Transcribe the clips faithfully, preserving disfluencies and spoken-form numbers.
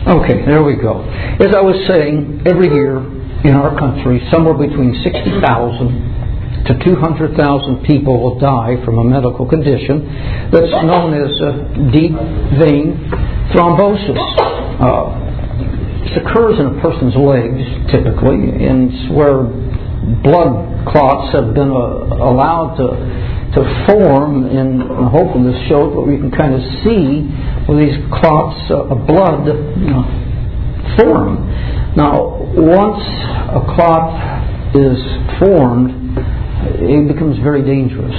Okay, there we go. As I was saying, every year in our country, somewhere between sixty thousand to two hundred thousand people will die from a medical condition that's known as uh, deep vein thrombosis. Uh, this occurs in a person's legs, typically, and it's where blood clots have been uh, allowed to to form, and hopefully this shows what we can kind of see where these clots uh, of blood you know, form. Now, once a clot is formed, it becomes very dangerous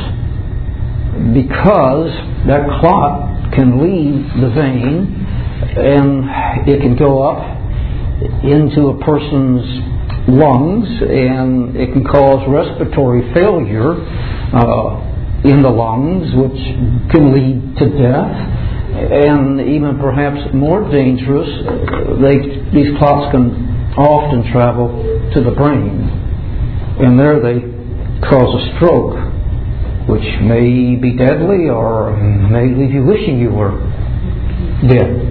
because that clot can leave the vein and it can go up into a person's lungs and it can cause respiratory failure uh, in the lungs, which can lead to death, and even perhaps more dangerous, they, these clots can often travel to the brain, and there they cause a stroke, which may be deadly or may leave you wishing you were dead.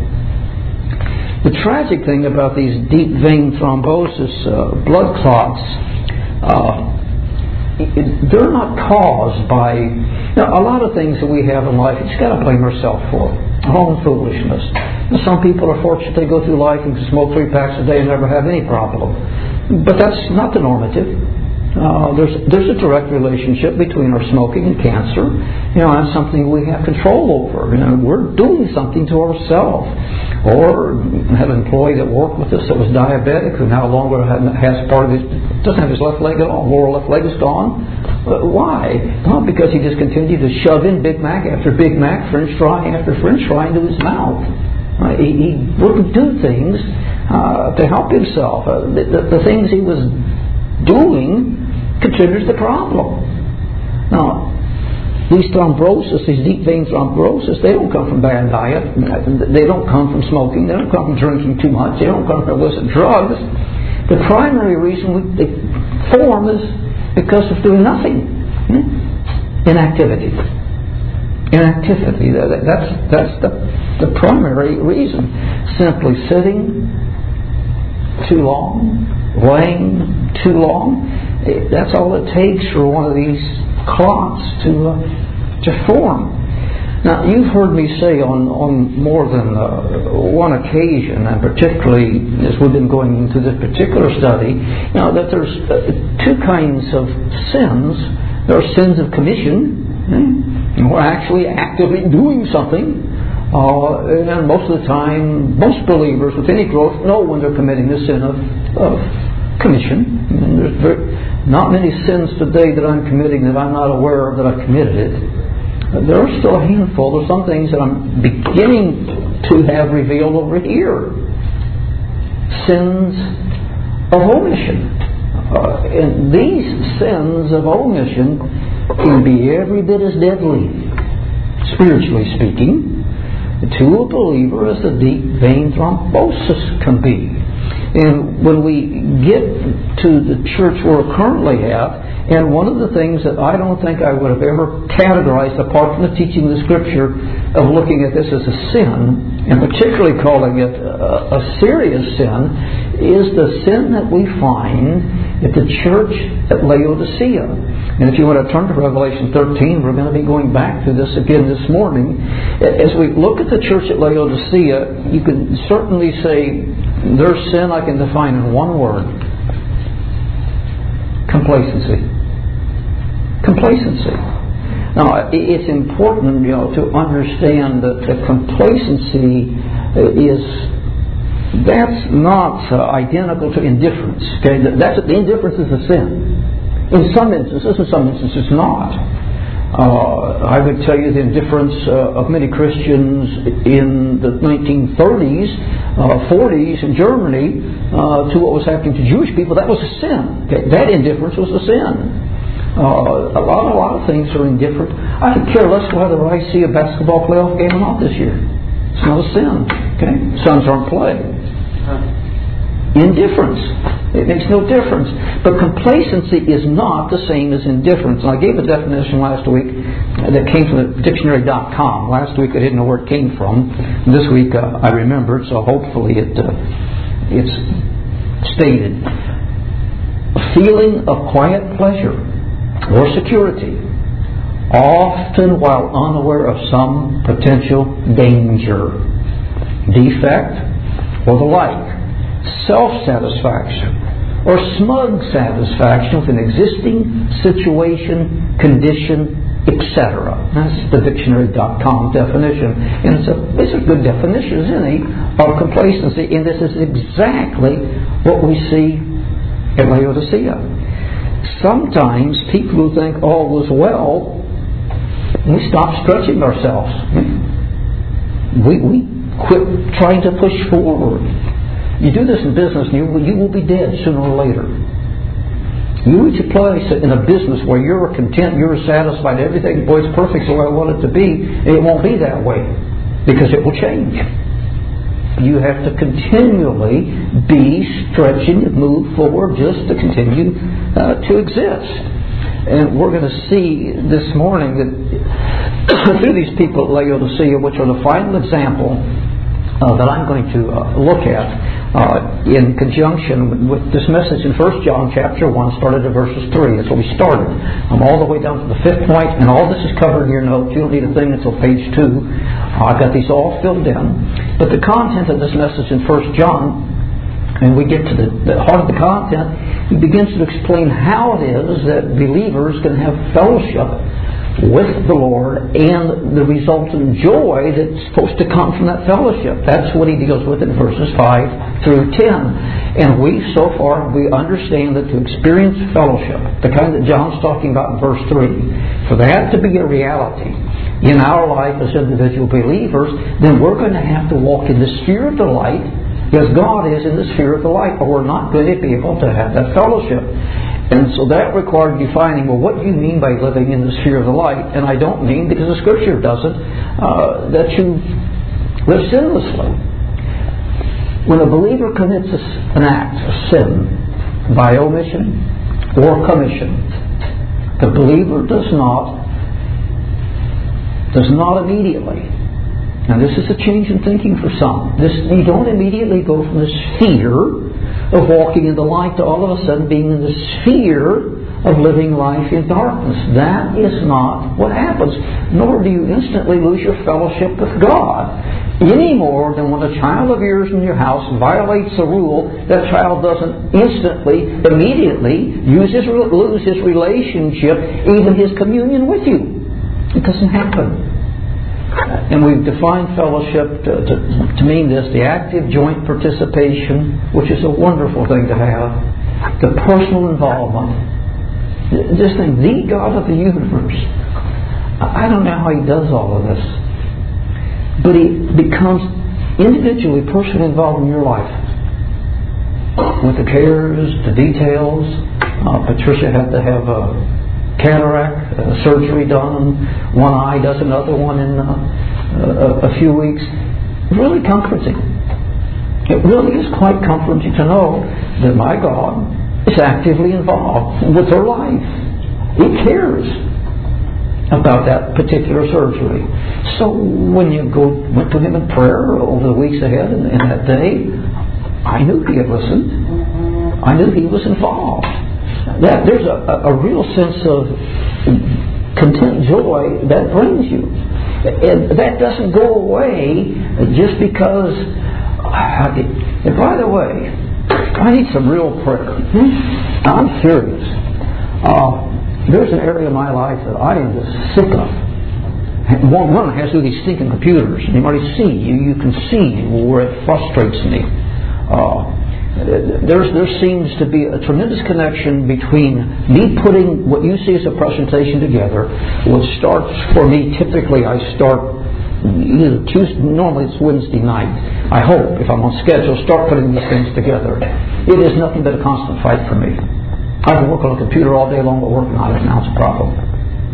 The tragic thing about these deep vein thrombosis uh, blood clots, uh, they're not caused by you know, a lot of things that we have in life. You just got to blame yourself for our own foolishness. Now, some people are fortunate they go through life and can smoke three packs a day and never have any problem, but that's not the normative. Uh, there's there's a direct relationship between our smoking and cancer. You know, that's something we have control over. You know, we're doing something to ourselves. Or have an employee that worked with us that was diabetic who now longer has part of his doesn't have his left leg at all. Lower left leg is gone. Uh, why? Not because he just continued to shove in Big Mac after Big Mac, French fry after French fry into his mouth. Uh, he, he wouldn't do things uh, to help himself. Uh, the, the, the things he was doing contributes to the problem. Now, these thrombosis, these deep vein thrombosis, they don't come from bad diet. They don't come from smoking. They don't come from drinking too much. They don't come from illicit drugs. The primary reason we, they form is because of doing nothing. Inactivity. Inactivity. That's, that's the, the primary reason. Simply sitting too long, laying too long. That's all it takes for one of these clots to uh, to form. Now, you've heard me say on, on more than uh, one occasion, and particularly as we've been going into this particular study, you know, that there's uh, two kinds of sins. There are sins of commission, eh? and we're actually actively doing something. Uh, and most of the time, most believers with any growth know when they're committing the sin of, of commission. And there's very, not many sins today that I'm committing that I'm not aware of that I've committed it. Uh, there are still a handful. There's some things that I'm beginning to have revealed over here. Sins of omission. Uh, and these sins of omission can be every bit as deadly, spiritually speaking, to a believer as the deep vein thrombosis can be. And when we get to the church we're currently at, and one of the things that I don't think I would have ever categorized apart from the teaching of the Scripture of looking at this as a sin, and particularly calling it a, a serious sin, is the sin that we find at the church at Laodicea. And if you want to turn to Revelation thirteen, we're going to be going back to this again this morning. As we look at the church at Laodicea, you can certainly say their sin I can define in one word: complacency. Complacency. Now, it's important, you know, to understand that the complacency is that's not uh, identical to indifference. Okay, that's the indifference is a sin. In some instances, in some instances not. Uh, I would tell you the indifference uh, of many Christians in the nineteen thirties, uh, forties in Germany uh, to what was happening to Jewish people, that was a sin. Okay? That indifference was a sin. Uh, a lot, a lot of things are indifferent. I could care less whether I see a basketball playoff game or not this year. It's not a sin. Okay, Suns aren't playing. indifference. It makes no difference. But complacency is not the same as indifference. And I gave a definition last week that came from the dictionary dot com. Last week I didn't know where it came from. This week uh, I remembered, so hopefully it uh, it's stated. A feeling of quiet pleasure or security, often while unaware of some potential danger, defect, or the like. Self-satisfaction or smug satisfaction with an existing situation, condition, et cetera. That's the dictionary dot com definition. And it's a, it's a good definition, isn't it, of complacency. And this is exactly what we see at Laodicea. Sometimes people who think all was well, we stop stretching ourselves. We, we quit trying to push forward. You do this in business and you, you will be dead sooner or later. You reach a place in a business where you're content, you're satisfied, everything, boy, it's perfect the way I want it to be, and it won't be that way because it will change. You have to continually be stretching and move forward just to continue uh, to exist. And we're going to see this morning that through these people at Laodicea, which are the final example Uh, that I'm going to uh, look at uh, in conjunction with this message in First John chapter one, started at verses three. That's where we started. I'm all the way down to the fifth point, and all this is covered in your notes. You don't need a thing until page two. Uh, I've got these all filled in. But the content of this message in First John, and we get to the, the heart of the content, he begins to explain how it is that believers can have fellowship with the Lord and the resultant joy that's supposed to come from that fellowship. That's what he deals with in verses five through ten. And we, so far, we understand that to experience fellowship, the kind that John's talking about in verse three, for that to be a reality in our life as individual believers, then we're going to have to walk in the sphere of the light, because God is in the sphere of the light, or we're not going to be able to have that fellowship. And so that required defining, well, what do you mean by living in the sphere of the light? And I don't mean, because the Scripture doesn't, uh, that you live sinlessly. When a believer commits an act, a sin, by omission or commission, the believer does not, does not immediately, now this is a change in thinking for some, this, you don't immediately go from the sphere of walking in the light to all of a sudden being in the sphere of living life in darkness. That is not what happens. Nor do you instantly lose your fellowship with God. Any more than when a child of yours in your house violates a rule, that child doesn't instantly, immediately use his, lose his relationship, even his communion with you. It doesn't happen. And we've defined fellowship to, to, to mean this, the active joint participation, which is a wonderful thing to have, the personal involvement. This thing, the God of the universe. I don't know how he does all of this, but he becomes individually, personally involved in your life. With the cares, the details. Uh, Patricia had to have a cataract uh, surgery done on one eye, does another one in uh, a, a few weeks. Really comforting. It really is quite comforting to know that my God is actively involved with her life. He cares about that particular surgery. So when you go went to him in prayer over the weeks ahead and, and that day, I knew he had listened. I knew he was involved. That there's a, a real sense of content joy that brings you. And that doesn't go away just because I, and by the way, I need some real prayer. I'm serious. Uh, there's an area of my life that I am just sick of. One, one has to do with these stinking computers. You already see, you, you can see where it frustrates me. Uh, There's, there seems to be a tremendous connection between me putting what you see as a presentation together, which starts for me, typically I start either Tuesday, normally it's Wednesday night. I hope, if I'm on schedule, start putting these things together. It is nothing but a constant fight for me. I can work on a computer all day long, but working on it, now it's a problem.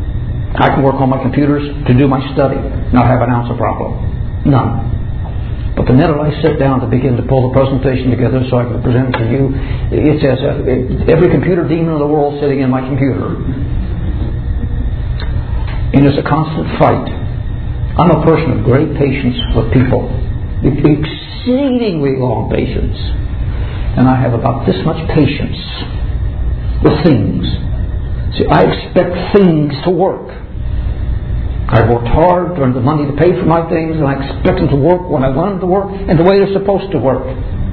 I can work on my computers to do my study, not have an ounce of problem. None. But the minute I sit down to begin to pull the presentation together so I can present it to you, it's as if every computer demon in the world sitting in my computer. And it's a constant fight. I'm a person of great patience with people. Exceedingly long patience. And I have about this much patience with things. See, I expect things to work. I've worked hard to earn the money to pay for my things, and I expect them to work when I want them to work and the way they're supposed to work.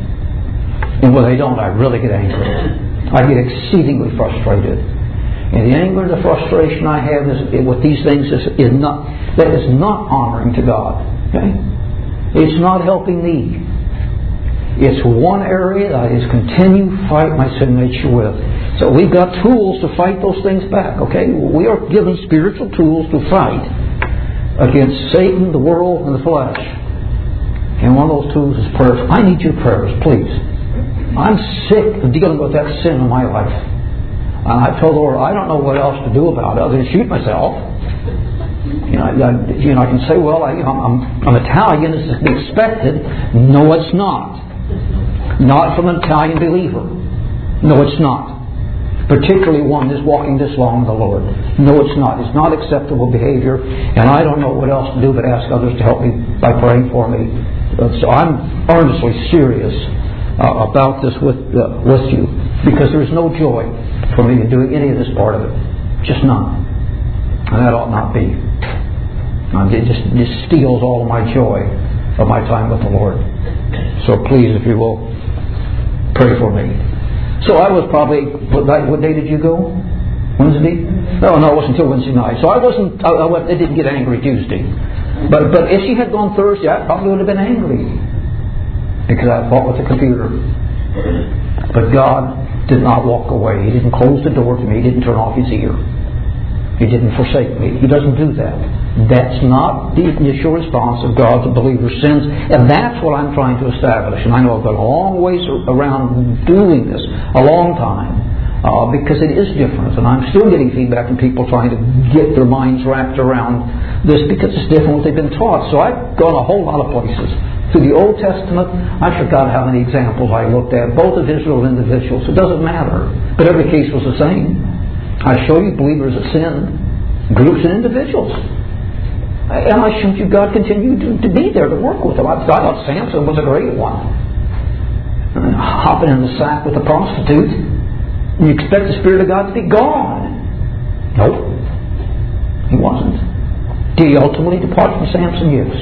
And when they don't, I really get angry. I get exceedingly frustrated. And the anger and the frustration I have is, with these things is, is not that is not honoring to God. Okay? It's not helping me. It's one area that I just continue to fight my sin nature with. So we've got tools to fight those things back. Okay? We are given spiritual tools to fight against Satan, the world, and the flesh. And one of those tools is prayers. I need your prayers, please. I'm sick of dealing with that sin in my life. And I told the Lord, I don't know what else to do about it other than shoot myself. You know, I, you know, I can say, well, I, you know, I'm, I'm Italian, it's to be expected. No, it's not. Not from an Italian believer. No, it's not. Particularly one that's walking this long with the Lord. No, it's not. It's not acceptable behavior, and I don't know what else to do but ask others to help me by praying for me. Uh, so I'm earnestly serious uh, about this with uh, with you, because there is no joy for me in doing any of this part of it. Just none. And that ought not be. Um, it just, just steals all of my joy of my time with the Lord. So please, if you will, pray for me. So I was probably, what, what day did you go? Wednesday? No, no, it wasn't until Wednesday night. So I wasn't, I, I, I didn't get angry Tuesday. But but if she had gone Thursday, I probably would have been angry. Because I fought with the computer. But God did not walk away. He didn't close the door to me. He didn't turn off His ear. He didn't forsake me. He doesn't do that. That's not the initial response of God to believers' sins. And that's what I'm trying to establish. And I know I've got a long ways around doing this. A long time. Uh, because it is different. And I'm still getting feedback from people trying to get their minds wrapped around this because it's different what they've been taught. So I've gone a whole lot of places. Through the Old Testament, I forgot how many examples I looked at, both of Israel and individuals. It doesn't matter. But every case was the same. I show you believers that sinned, groups and individuals. And I showed you God continued to, to be there to work with them. I thought Samson was a great one. And hopping in the sack with a prostitute, and you expect the Spirit of God to be gone. Nope. He wasn't. Did he ultimately depart from Samson? Yes.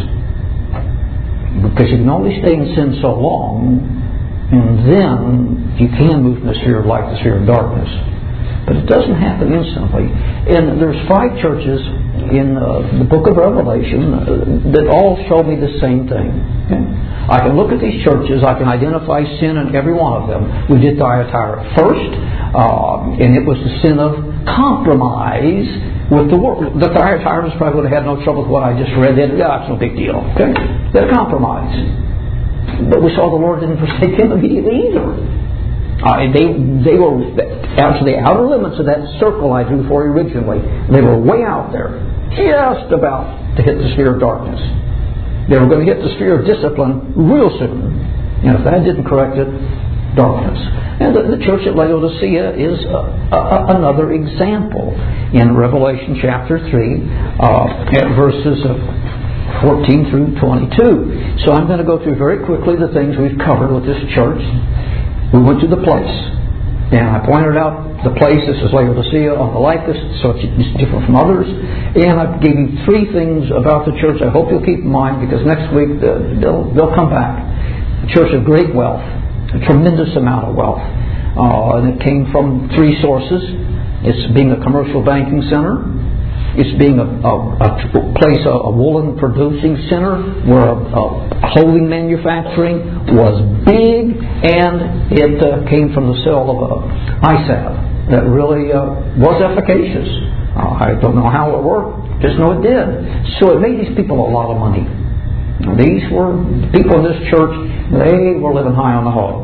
Because you can only stay in sin so long, and then you can move from the sphere of light to the sphere of darkness. But it doesn't happen instantly. And there's five churches in uh, the book of Revelation uh, that all show me the same thing. Okay? I can look at these churches, I can identify sin in every one of them. We did Thyatira first, uh, and it was the sin of compromise with the world. The Thyatirans probably would have had no trouble with what I just read. They'd, yeah, it's no big deal. Okay? They're compromised. But we saw the Lord didn't forsake them immediately either. Uh, they they were out to the outer limits of that circle I drew for you originally. They were way out there, just about to hit the sphere of darkness. They were going to hit the sphere of discipline real soon. And if that didn't correct it, darkness. And the, the church at Laodicea is a, a, another example. In Revelation chapter three, uh, at verses of fourteen through twenty-two. So I'm going to go through very quickly the things we've covered with this church. We went to the place, and I pointed out the place. This is Laodicea on the Lycus, so it's different from others. And I gave you three things about the church I hope you'll keep in mind, because next week they'll, they'll come back. A church of great wealth, a tremendous amount of wealth. Uh, and it came from three sources. It's being a commercial banking center. It's being a, a, a place, a, a woolen producing center where a, a clothing manufacturing was big, and it uh, came from the sale of a eye salve that really uh, was efficacious. Uh, I don't know how it worked, just know it did. So it made these people a lot of money. These were people in this church, they were living high on the hog.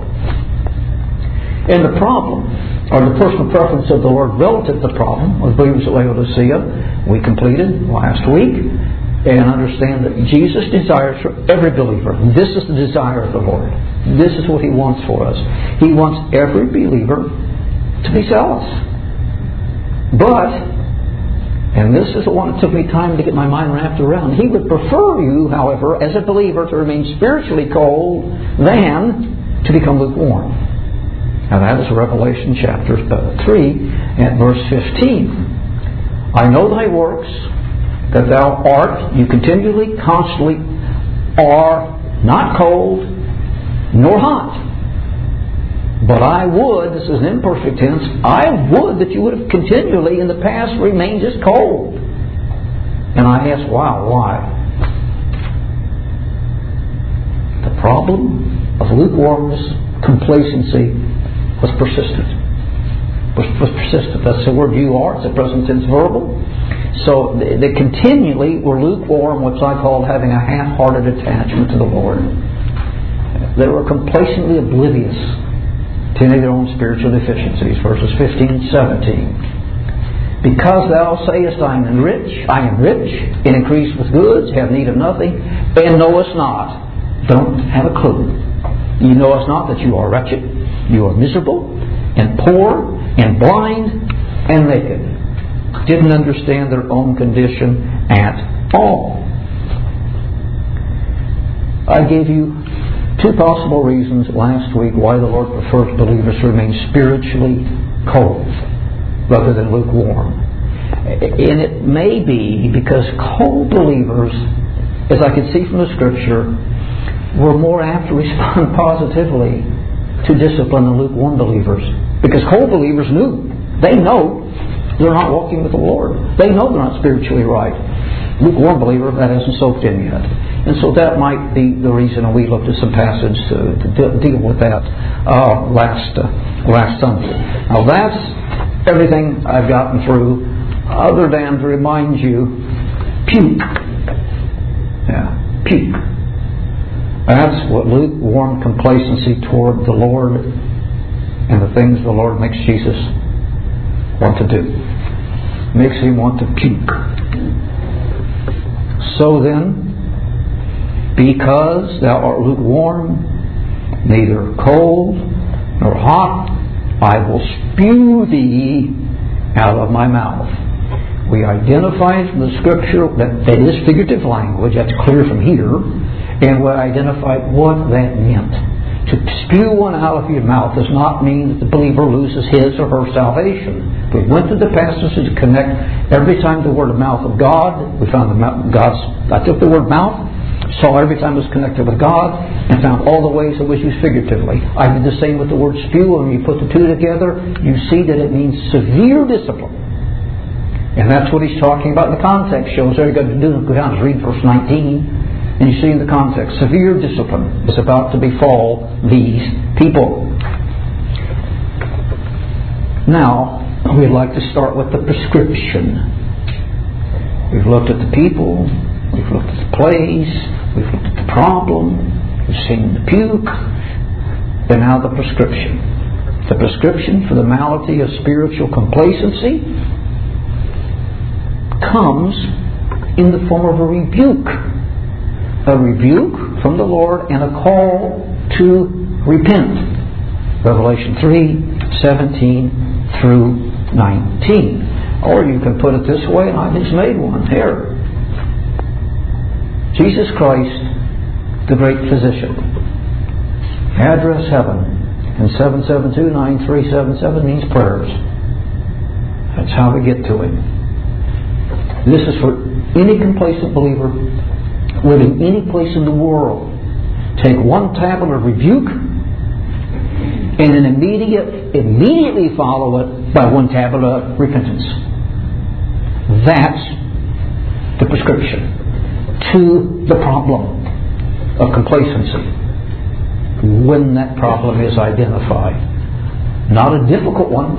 And the problem, or the personal preference of the Lord relative to the problem of believers at Laodicea, we completed last week. and understand that Jesus desires for every believer. This is the desire of the Lord. This is what He wants for us. He wants every believer to be zealous. But, and this is the one that took me time to get my mind wrapped around, He would prefer you, however, as a believer to remain spiritually cold than to become lukewarm. Now that is Revelation chapter three and verse fifteen. I know thy works, that thou art, you continually, constantly are not cold nor hot. But I would, this is an imperfect tense, I would that you would have continually in the past remained just cold. And I ask, wow, why? The problem of lukewarmness, complacency, was persistent. Was, was persistent. That's the word you are. It's a present tense verbal. So they, they continually were lukewarm, which I called having a half-hearted attachment to the Lord. They were complacently oblivious to any of their own spiritual deficiencies. Verses fifteen and seventeen. Because thou sayest, I am rich, I am rich, and increase with goods, have need of nothing, and knowest not. Don't have a clue. You knowest not that you are wretched, you are miserable, and poor, and blind, and naked. Didn't understand their own condition at all. I gave you two possible reasons last week why the Lord prefers believers to remain spiritually cold rather than lukewarm. And it may be because cold believers, as I could see from the Scripture, were more apt to respond positively to discipline than lukewarm believers. Because cold believers knew, they know they're not walking with the Lord. They know they're not spiritually right. Lukewarm believer, that hasn't soaked in yet. And so that might be the reason we looked at some passage to, to de- deal with that uh, last uh, last Sunday. Now that's everything I've gotten through, other than to remind you, puke. Yeah, puke. That's what lukewarm complacency toward the Lord and the things the Lord makes Jesus want to do. Makes Him want to puke. So then, because thou art lukewarm, neither cold nor hot, I will spew thee out of my mouth. We identified from the Scripture that that is figurative language, that's clear from here, and we identified what that meant. To spew one out of your mouth does not mean that the believer loses his or her salvation. We went to the passages to connect every time the word of mouth of God. We found the mouth, God's. I took the word mouth, saw every time it was connected with God, and found all the ways it was used figuratively. I did the same with the word spew. When you put the two together, you see that it means severe discipline. And that's what he's talking about in the context. Shows there you got to do go down and read verse nineteen. And you see in the context, severe discipline is about to befall these people. Now, we'd like to start with the prescription. We've looked at the people, we've looked at the place, we've looked at the problem, we've seen the puke, and now the prescription. The prescription for the malady of spiritual complacency comes in the form of a rebuke. A rebuke from the Lord and a call to repent. Revelation three, seventeen through nineteen. Or you can put it this way, and I just made one here. Jesus Christ, the great physician. Address heaven. And seven seven two nine three seven seven means prayers. That's how we get to Him. This is for any complacent believer living any place in the world. Take one tablet of rebuke and then immediate, immediately follow it by one tablet of repentance. That's the prescription to the problem of complacency when that problem is identified. Not a difficult one,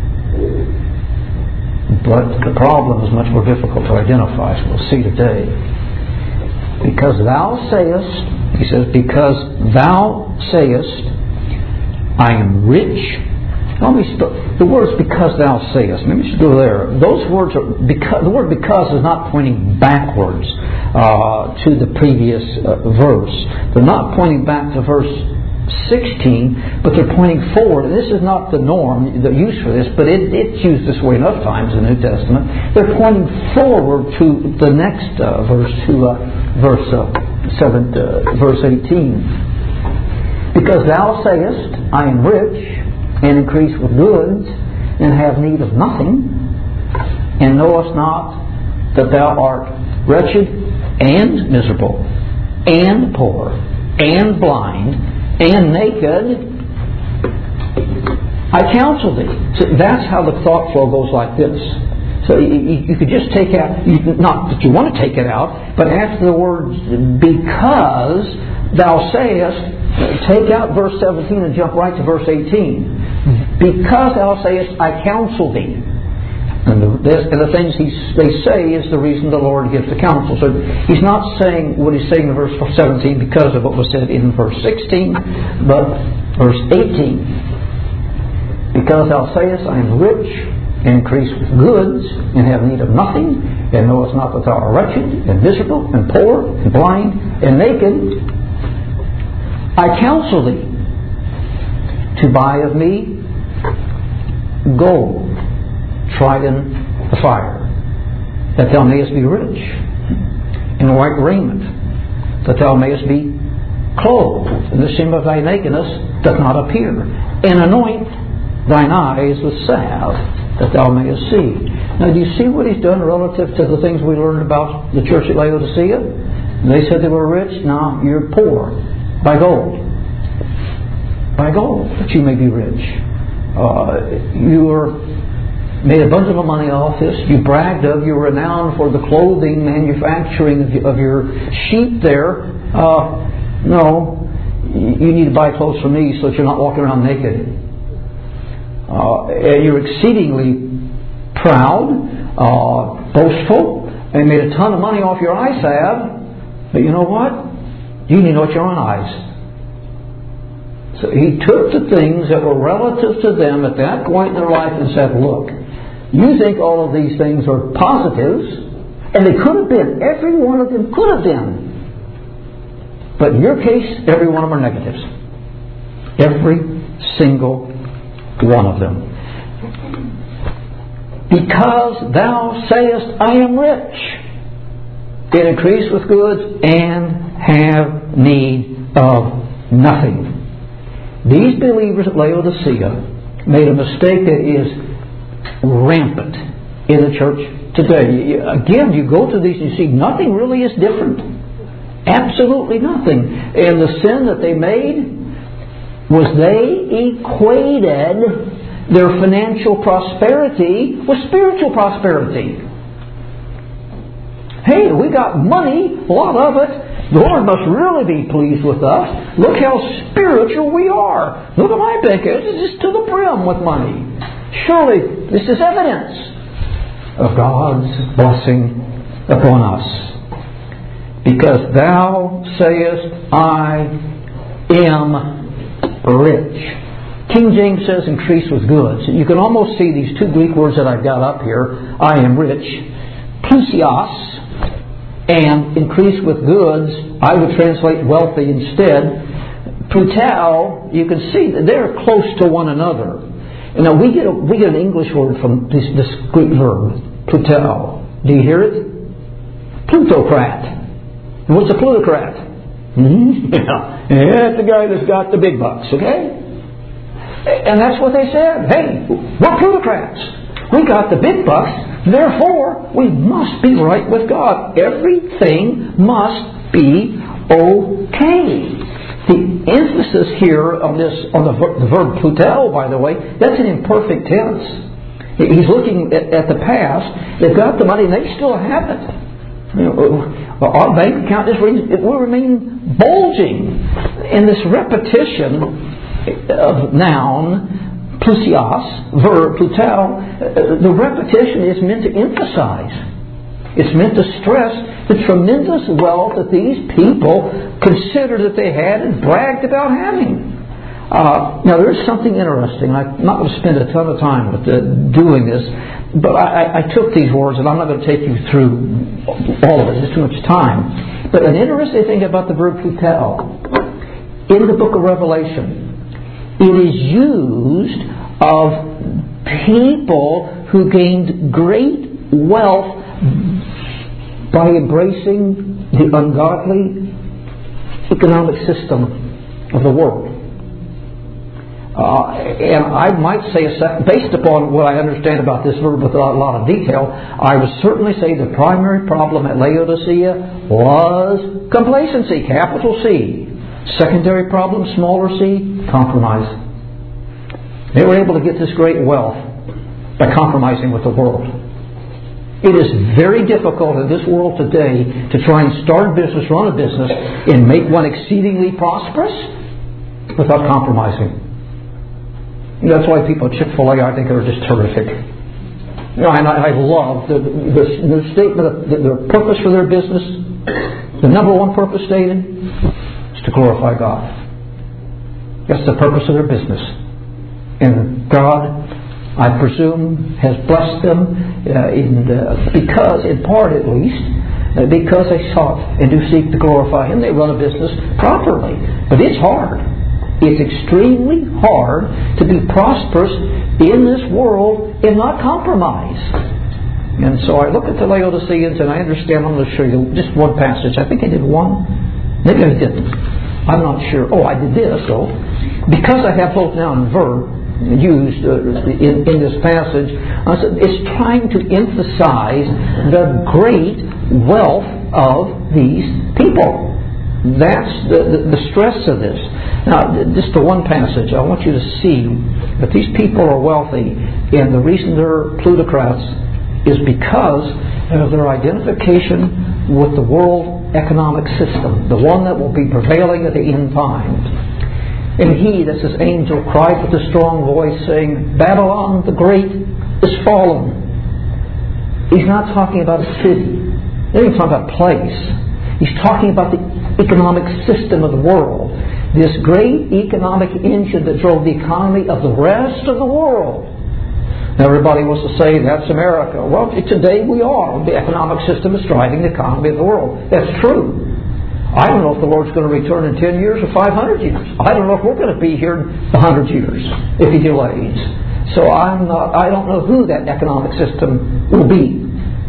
but the problem is much more difficult to identify, as we'll see today. Because thou sayest, he says, because thou sayest, I am rich. Let me st- the words because thou sayest. Let me just go there. Those words are because the word because is not pointing backwards. uh, to the previous uh, verse. They're not pointing back to verse sixteen, but they're pointing forward. This is not the norm, the use for this, but it, it's used this way enough times in the New Testament. They're pointing forward to the next uh, verse, to uh, verse uh, seven, uh, verse eighteen. Because thou sayest, I am rich, and increase with goods, and have need of nothing, and knowest not that thou art wretched and miserable, and poor, and blind, and naked, I counsel thee. So that's how the thought flow goes like this. So you, you could just take out, you, not that you want to take it out, but after the words, because thou sayest, take out verse seventeen and jump right to verse eighteen. Because thou sayest, I counsel thee. And the, and the things he, they say is the reason the Lord gives the counsel. So he's not saying what he's saying in verse seventeen because of what was said in verse sixteen, but verse eighteen. Because thou sayest, I am rich, and increase with goods, and have need of nothing, and knowest not that thou art wretched, and miserable, and poor, and blind, and naked, I counsel thee to buy of me gold tried in the fire, that thou mayest be rich, and white raiment, that thou mayest be clothed, and the shame of thy nakedness doth not appear, and anoint thine eyes with salve, that thou mayest see. Now, do you see what he's done relative to the things we learned about the church at Laodicea? They said they were rich. Now you're poor. By gold. By gold, that you may be rich. Uh, you were made abundant of money off this. You bragged of, you were renowned for the clothing manufacturing of your sheep there. Uh, no, you need to buy clothes from me so that you're not walking around naked. Uh, and you're exceedingly proud, uh, boastful, and made a ton of money off your eye salve. But you know what? You need to anoint your own eyes. So he took the things that were relative to them at that point in their life and said, look, you think all of these things are positives, and they could have been. Every one of them could have been. But in your case, every one of them are negatives. Every single one of them. Because thou sayest, I am rich, and increase with goods, and have need of nothing. These believers at Laodicea made a mistake that is rampant in the church today. Again, you go to these and you see nothing really is different. Absolutely nothing. And the sin that they made was they equated their financial prosperity with spiritual prosperity. Hey, we got money, a lot of it. The Lord must really be pleased with us. Look how spiritual we are. Look at my bank account. It's just to the brim with money. Surely this is evidence of God's blessing upon us. Because thou sayest, I am rich. King James says increase with goods. You can almost see these two Greek words that I've got up here. I am rich. Plusios. And increase with goods, I would translate wealthy instead. Plutao, you can see that they're close to one another. And now we get a, we get an English word from this, this Greek verb, plutao. Do you hear it? Plutocrat. And what's a plutocrat? Mm-hmm. Yeah. yeah, it's the guy that's got the big bucks, okay? And that's what they said. Hey, we're plutocrats. We got the big bucks, therefore we must be right with God. Everything must be okay. The emphasis here on this, on the, the verb pluteo, by the way, that's an imperfect tense. He's looking at, at the past. They've got the money and they still have it. You know, our bank account is it will remain bulging. And this repetition of noun, plusios, verb, pluteo, the repetition is meant to emphasize. It's meant to stress the tremendous wealth that these people considered that they had and bragged about having. Uh, now, there is something interesting. I'm not going to spend a ton of time with uh, doing this, but I, I took these words, and I'm not going to take you through all of it. It's too much time. But an interesting thing about the verb hutel, in the book of Revelation, it is used of people who gained great wealth by embracing the ungodly economic system of the world. Uh, and I might say, a sec- based upon what I understand about this verb without a lot of detail, I would certainly say the primary problem at Laodicea was complacency, capital C. Secondary problem, smaller c, compromise. They were able to get this great wealth by compromising with the world. It is very difficult in this world today to try and start a business, run a business, and make one exceedingly prosperous without compromising. That's why people at Chick-fil-A, I think, are just terrific. You know, and I, I love the, the, the statement of the, the purpose for their business. The number one purpose stated is to glorify God. That's the purpose of their business. And God, I presume, has blessed them uh, in the, because, in part at least, uh, because they sought and do seek to glorify Him. They run a business properly. But it's hard. It's extremely hard to be prosperous in this world and not compromise. And so I look at the Laodiceans and I understand. I'm going to show you just one passage. I think I did one. Maybe I didn't. I'm not sure. Oh, I did this, though. Because I have both noun and verb used uh, in, in this passage, uh, so it's trying to emphasize the great wealth of these people. That's the, the, the stress of this. Now, just the one passage, I want you to see that these people are wealthy, and the reason they're plutocrats is because of their identification with the world economic system, the one that will be prevailing at the end times. And he, that's this angel, cried with a strong voice, saying, Babylon the Great is fallen. He's not talking about a city. He's not talking about a place. He's talking about the economic system of the world. This great economic engine that drove the economy of the rest of the world. Now everybody wants to say, that's America. Well, today we are. The economic system is driving the economy of the world. That's true. I don't know if the Lord's going to return in ten years or five hundred years. I don't know if we're going to be here in one hundred years if He delays. So I'm not, I don't know who that economic system will be.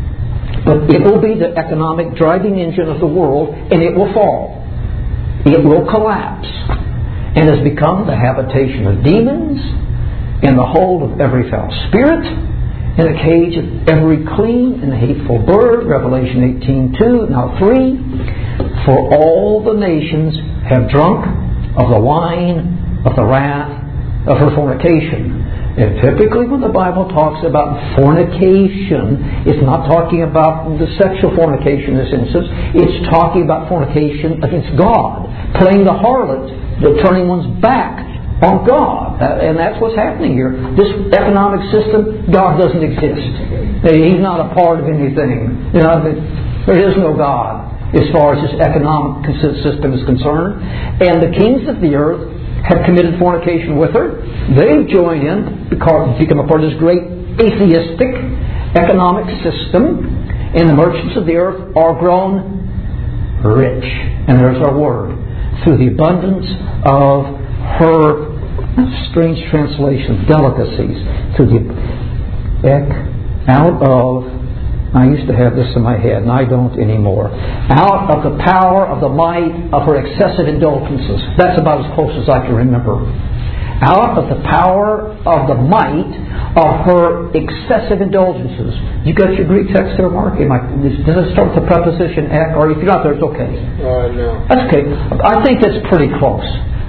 But it will be the economic driving engine of the world, and it will fall. It will collapse, and has become the habitation of demons, and the hold of every foul spirit, and the cage of every clean and hateful bird. Revelation eighteen two. Now three. For all the nations have drunk of the wine of the wrath of her fornication. And typically when the Bible talks about fornication, it's not talking about the sexual fornication in this instance. It's talking about fornication against God. Playing the harlot, the turning one's back on God. And that's what's happening here. This economic system, God doesn't exist. He's not a part of anything. You know, there is no God as far as this economic system is concerned. And the kings of the earth have committed fornication with her. They've joined in because become a part of this great atheistic economic system, and the merchants of the earth are grown rich. And there's our word. Through the abundance of her, strange translation, delicacies. Through the ek, out of, I used to have this in my head, and I don't anymore. Out of the power of the might of her excessive indulgences. That's about as close as I can remember. Out of the power of the might of her excessive indulgences. You got your Greek text there, Mark? Am I, does it start with the preposition ek? Or if you're not there, it's okay. Uh, no. That's okay. I think that's pretty close.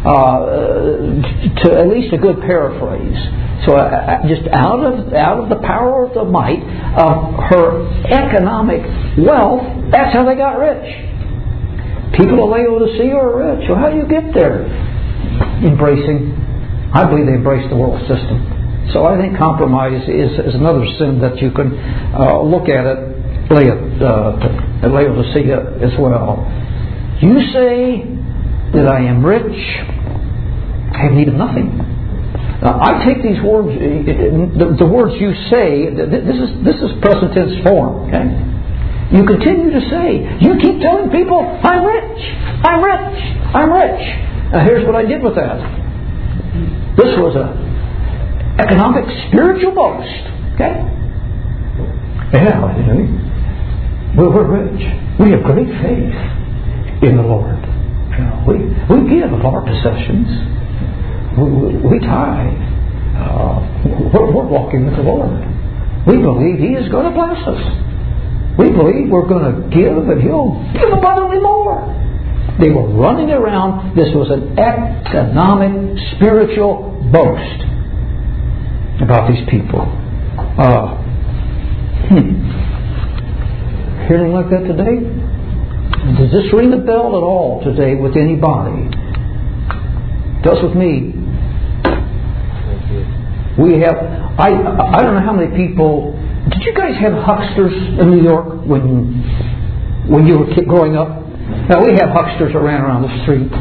Uh, to at least a good paraphrase. So uh, just out of out of the power of the might of her economic wealth, that's how they got rich. People of Laodicea are rich. Well, how do you get there? Embracing. I believe they embrace the world system. So I think compromise is, is another sin that you can uh, look at it uh, at Laodicea as well. You say that I am rich, I have need of nothing. Now, I take these words, the, the words you say, this is this is present tense form. Okay? You continue to say, you keep telling people, I'm rich, I'm rich, I'm rich. Now here's what I did with that. This was a economic spiritual boast. Okay? Yeah, we're, we're rich. We have great faith in the Lord. You know, we we give of our possessions. We, we, we tithe. Uh, we're, we're walking with the Lord. We believe He is going to bless us. We believe we're going to give and He'll give abundantly more. They were running around. This was an economic, spiritual boast about these people. Uh, hmm. Hearing like that today? Does this ring a bell at all today with anybody? It does with me. We have, I I don't know how many people, did you guys have hucksters in New York when when you were growing up? Now we have hucksters around around the street.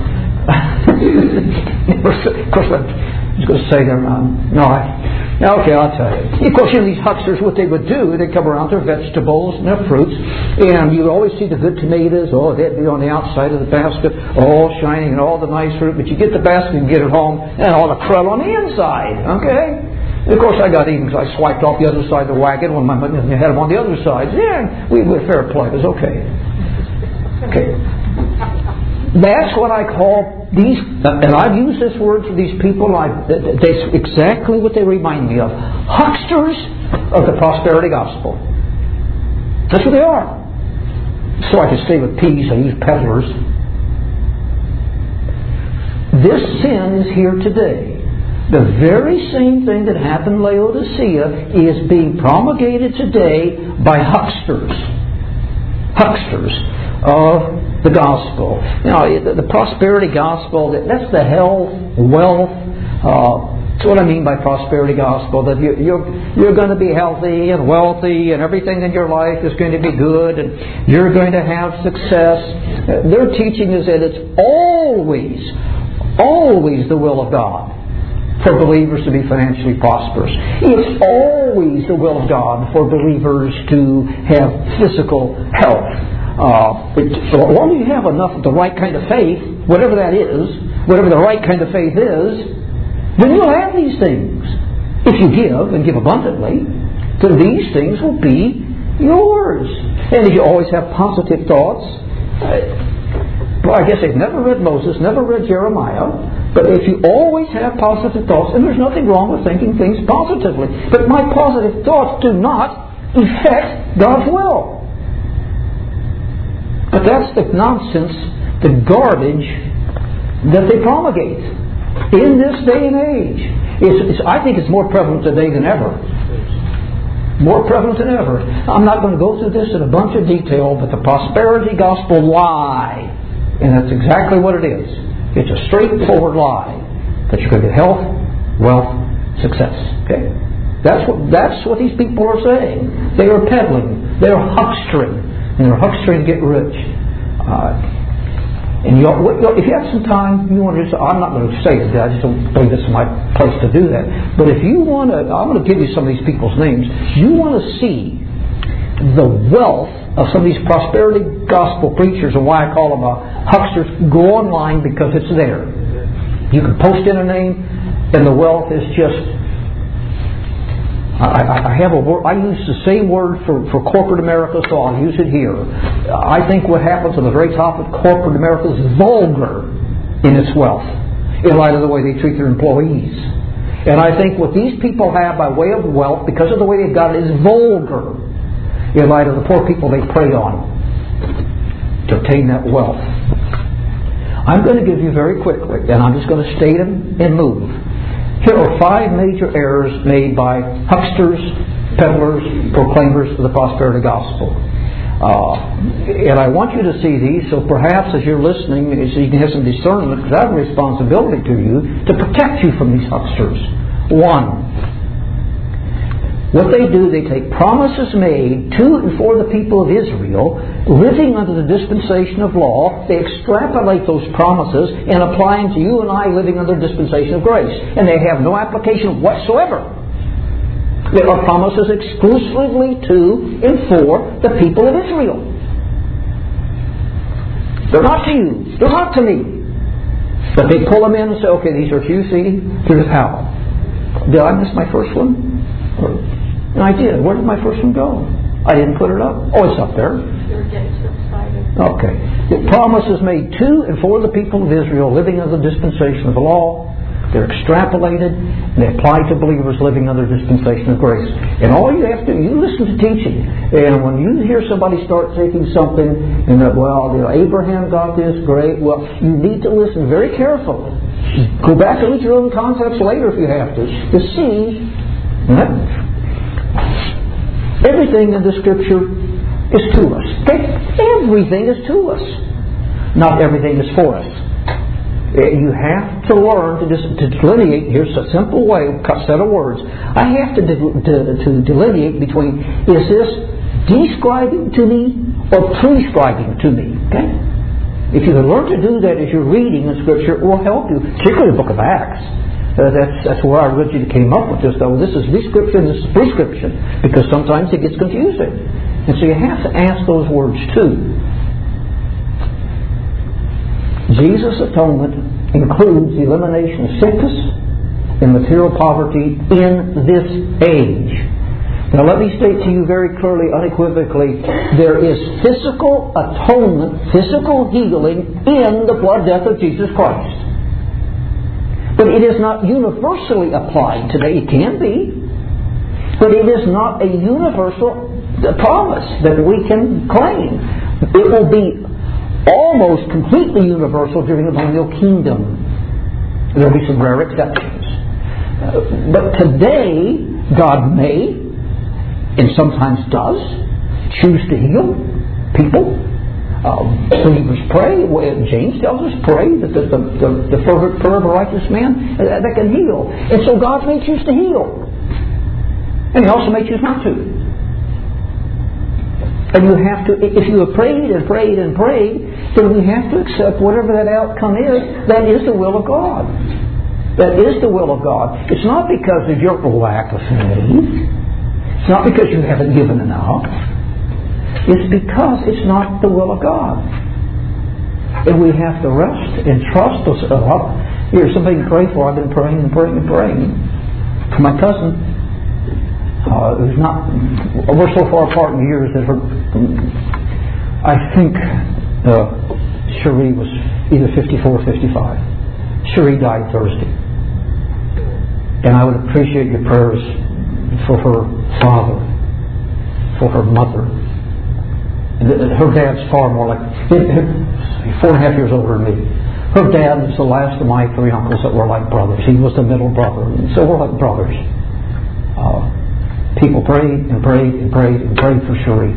Of course, I was going to say they're not. No, I, okay, I'll tell you. Of course, you know, these hucksters, what they would do, they'd come around their vegetables and their fruits, and you'd always see the good tomatoes. Oh, they'd be on the outside of the basket, all shining, and all the nice fruit. But you get the basket and get it home, and all the crud on the inside. Okay? And of course, I got even because I swiped off the other side of the wagon when my when I had them on the other side. Yeah, we were fair play. It was okay. Okay. That's what I call these, and I've used this word for these people. I've, that's exactly what they remind me of. Hucksters of the prosperity gospel. That's what they are. So I can stay with peace, I use peddlers. This sin is here today. The very same thing that happened in Laodicea is being promulgated today by hucksters. Hucksters of the gospel. You know, the, the prosperity gospel, that's the health, wealth. Uh, that's what I mean by prosperity gospel. That you, you're, you're going to be healthy and wealthy and everything in your life is going to be good and you're going to have success. Uh, their teaching is that it's always, always the will of God for believers to be financially prosperous. It's always the will of God for believers to have physical health. Uh, it, so as long as you have enough of the right kind of faith, whatever that is, whatever the right kind of faith is, then you'll have these things. If you give, and give abundantly, then these things will be yours. And if you always have positive thoughts, uh, well, I guess they've never read Moses, never read Jeremiah, but if you always have positive thoughts, and there's nothing wrong with thinking things positively, but my positive thoughts do not affect God's will. But that's the nonsense, the garbage that they promulgate in this day and age. It's, it's, I think it's more prevalent today than ever. More prevalent than ever. I'm not going to go through this in a bunch of detail, but the prosperity gospel lie, and that's exactly what it is. It's a straightforward lie that you're going to get health, wealth, success. Okay? That's what that's what these people are saying. They are peddling. They are huckstering. And they're huckstering to get rich. Uh, and you, if you have some time, you want to just, I'm not going to say it, I just don't believe this is my place to do that. But if you want to, I'm going to give you some of these people's names. You want to see the wealth of some of these prosperity gospel preachers, and why I call them uh, hucksters, go online because it's there. You can post in a name, and the wealth is just... I, I have a word, I use the same word for, for corporate America, so I'll use it here. I think what happens on the very top of corporate America is vulgar in its wealth, in light of the way they treat their employees. And I think what these people have by way of wealth, because of the way they've got it, is vulgar in light of the poor people they prey on to obtain that wealth. I'm going to give you very quickly, and I'm just going to state them and move. Here are five major errors made by hucksters, peddlers, proclaimers of the prosperity gospel. Uh, and I want you to see these, so perhaps as you're listening, so you can have some discernment, because I have a responsibility to you to protect you from these hucksters. One, What they do, they take promises made to and for the people of Israel, living under the dispensation of law. They extrapolate those promises and apply them to you and I living under the dispensation of grace. And they have no application whatsoever. They are promises exclusively to and for the people of Israel. They're not to you. They're not to me. But they pull them in and say, okay, these are Q C, here's how. Did I miss my first one? Or, and I did. Where did my first one go? I didn't put it up. Oh, it's up there. You're getting too excited. Okay. The promises made to and for the people of Israel living under the dispensation of the law. They're extrapolated and they apply to believers living under the dispensation of grace. And all you have to, you listen to teaching. And when you hear somebody start taking something and that, well, you know, Abraham got this, great. Well, you need to listen very carefully. Go back and read your own concepts later if you have to, to see that everything in the Scripture is to us. Okay? Everything is to us. Not everything is for us. You have to learn to, dis- to delineate. Here's a simple way, a set of words. I have to, de- to, to delineate between, is this describing to me or prescribing to me? Okay? If you can learn to do that as you're reading in Scripture, it will help you, particularly the book of Acts. Uh, that's, that's where I originally came up with this, though. This is description, this is prescription, because sometimes it gets confusing. And so you have to ask those words too. Jesus' atonement includes the elimination of sickness and material poverty in this age. Now let me state to you very clearly, unequivocally, there is physical atonement, physical healing in the blood death of Jesus Christ. But it is not universally applied today. It can be. But it is not a universal promise that we can claim. It will be almost completely universal during the millennial kingdom. There will be some rare exceptions. Uh, but today, God may, and sometimes does, choose to heal people. Um, believers pray. James tells us, pray that the, the, the, the fervent prayer of a righteous man uh, that can heal. And so God may choose to heal. And He also may choose not to. And you have to, if you have prayed and prayed and prayed, then we have to accept whatever that outcome is. That is the will of God. That is the will of God. It's not because of your lack of faith. It's not because you haven't given enough. It's because it's not the will of God. And we have to rest and trust us. Oh, here's something to pray for. I've been praying and praying and praying for my cousin. Uh, it was not. We're so far apart in years that her, I think uh, Cherie was either fifty-four or fifty-five. Cherie died Thursday, and I would appreciate your prayers for her father, for her mother. And her dad's far more like four and a half years older than me. Her dad was the last of my three uncles that were like brothers. He was the middle brother, and so we're like brothers. Uh, People prayed and prayed and prayed and prayed for Cherie.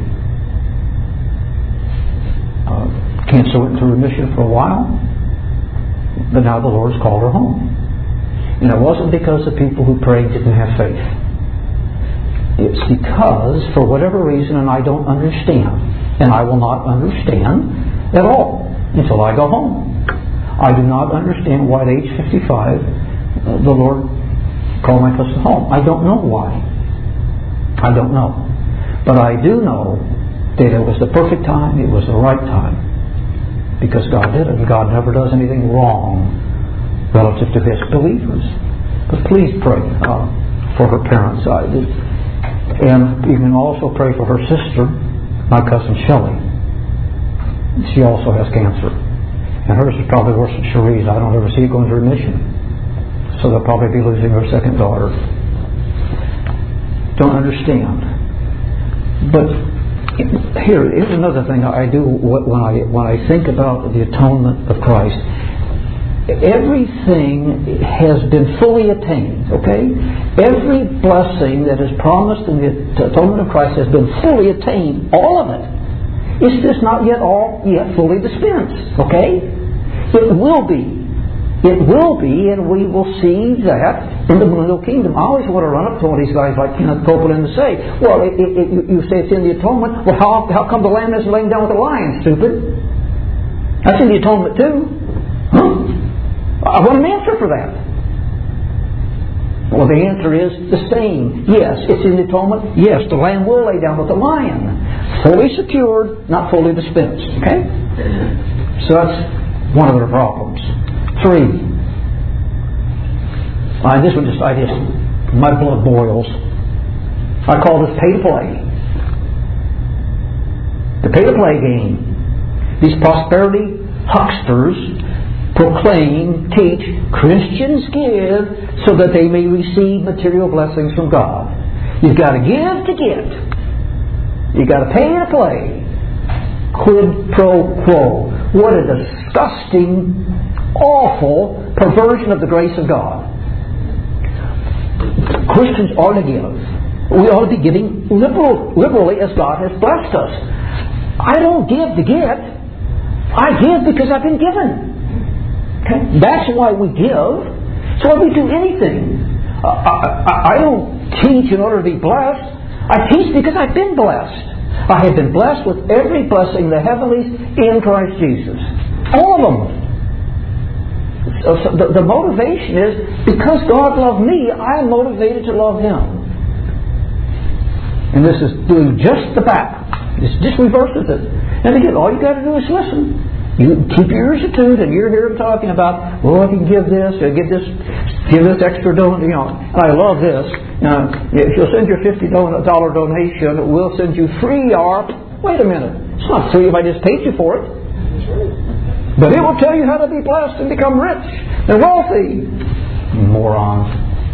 Uh, cancer went into remission for a while, but now the Lord's called her home. And it wasn't because the people who prayed didn't have faith. It's because, for whatever reason, and I don't understand, and I will not understand at all until I go home. I do not understand why at age fifty-five uh, the Lord called my cousin home. I don't know why. I don't know. But I do know that it was the perfect time, it was the right time. Because God did it. And God never does anything wrong relative to His believers. But please pray uh, for her parents. I did. And you can also pray for her sister, my cousin Shelley. She also has cancer. And hers is probably worse than Cherie's. I don't ever see it going to remission. So they'll probably be losing her second daughter. Don't understand. But here, here's another thing I do when I when I think about the atonement of Christ. Everything has been fully attained, okay? Every blessing that is promised in the atonement of Christ has been fully attained. All of it. It's just not yet all yet fully dispensed, okay? It will be. It will be, and we will see that in the millennial kingdom. I always want to run up to one of these guys like Kenneth Copeland and say, well, it, it, it, you, you say it's in the atonement. Well, how, how come the lamb isn't laying down with the lion, stupid? That's in the atonement too. Huh? I want an answer for that. Well, the answer is the same. Yes, it's in the atonement. Yes, the lamb will lay down with the lion. Fully secured, not fully dispensed. Okay? So that's one of their problems. Three. Uh, this one just, I just, my blood boils. I call this pay to play. The pay to play game. These prosperity hucksters proclaim, teach, Christians give so that they may receive material blessings from God. You've got to give to get. You've got to pay to play. Quid pro quo. What a disgusting, awful perversion of the grace of God. Christians ought to give. We ought to be giving liberal, liberally as God has blessed us. I don't give to get. I give because I've been given. Okay? That's why we give. That's why we do anything. Uh, I, I, I don't teach in order to be blessed. I teach because I've been blessed. I have been blessed with every blessing in the heavenlies in Christ Jesus. All of them. So, so the, the motivation is, because God loved me, I'm motivated to love Him. And this is doing just the back. This just reverses it. And again, all you got to do is listen. You keep your ears attuned, and you're here talking about, well, I can give this, or give this, give this extra donation. You know, and I love this. Uh, if you'll send your fifty dollar donation, we'll send you free our. Wait a minute, it's not free if I just paid you for it. But it will tell you how to be blessed and become rich and wealthy. Morons.